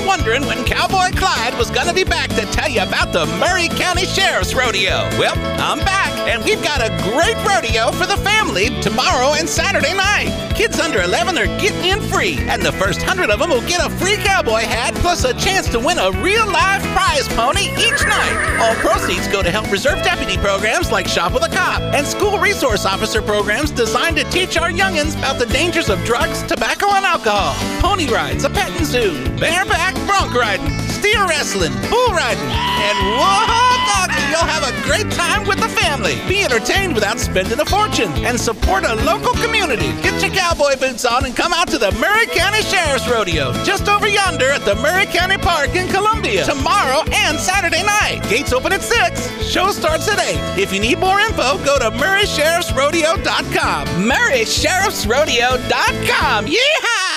wondering when Cowboy Clyde was going to be back to tell you about the Murray County Sheriff's Rodeo. Well, I'm back, and we've got a great rodeo for the family tomorrow and Saturday night. Kids under 11 are getting in free, and the first 100 of them will get a free cowboy hat plus a chance to win a real live prize pony each night. All proceeds go to help reserve deputy programs like Shop with a Cop and school resource officer programs designed to teach our youngins about the dangers of drugs, tobacco, and alcohol. Pony rides, a petting zoo, bareback bronc riding, steer wrestling, bull riding, and whoa, doggy, you'll have a great time with the family. Be entertained without spending a fortune and support a local community. Get your cowboy boots on and come out to the Murray County Sheriff's Rodeo, just over yonder at the Murray County Park in Columbia, tomorrow and Saturday night. Gates open at 6. Show starts at 8. If you need more info, go to MurraySheriffsRodeo.com. MurraySheriffsRodeo.com. Yeehaw!